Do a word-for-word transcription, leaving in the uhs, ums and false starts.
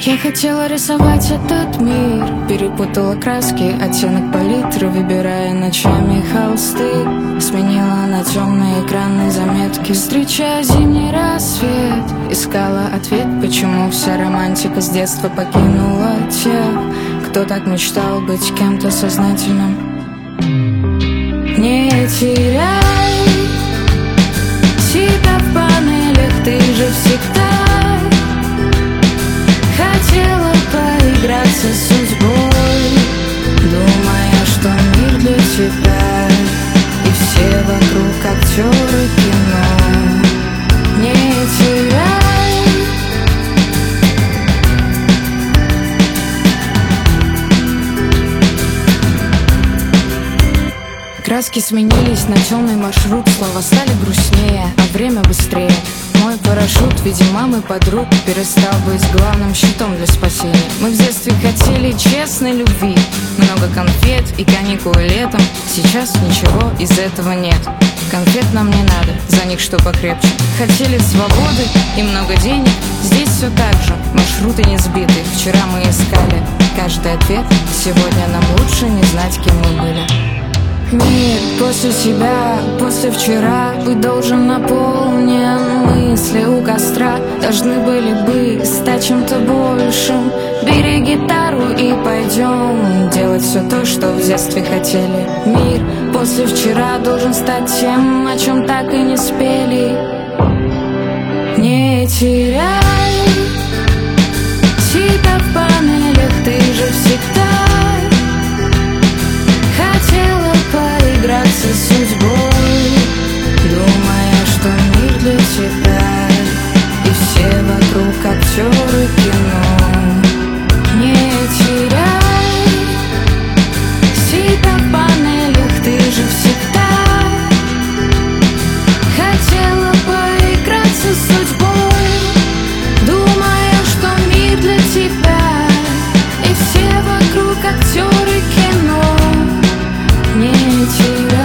Я хотела рисовать этот мир, перепутала краски, оттенок палитры, выбирая ночами холсты. Сменила на темные экранные заметки, встречая зимний рассвет. Искала ответ, почему вся романтика с детства покинула тех, кто так мечтал быть кем-то сознательным. Не теряй себя в панелях, ты же всегда хотела поиграться с судьбой, думая, что мир для тебя, и все вокруг актеры кино. Не теряй. Краски сменились на темный маршрут, слова стали грустнее, а время быстрее. Мой парашют в виде мамы, подруг перестал быть главным щитом для спасения. Мы в детстве хотели честной любви, много конфет и каникулы летом. Сейчас ничего из этого нет. Конфет нам не надо, за них что покрепче. Хотели свободы и много денег, здесь все так же, маршруты не сбиты. Вчера мы искали каждый ответ, сегодня нам лучше не знать, кем мы были. Мир после себя, после вчера быть должен наполнен. Мысли у костра должны были бы стать чем-то большим. Бери гитару и пойдем делать все то, что в детстве хотели. Мир после вчера должен стать тем, о чем так и не спели. Не теряй себя в панелях, ты же всегда хотела поиграться с судьбой, думая, что мир для тебя, и все вокруг актеры кино. Не теряй себя в панелях, ты же всегда хотела поиграться с судьбой, думая, что мир для тебя, и все вокруг актеры кино. Не теряй.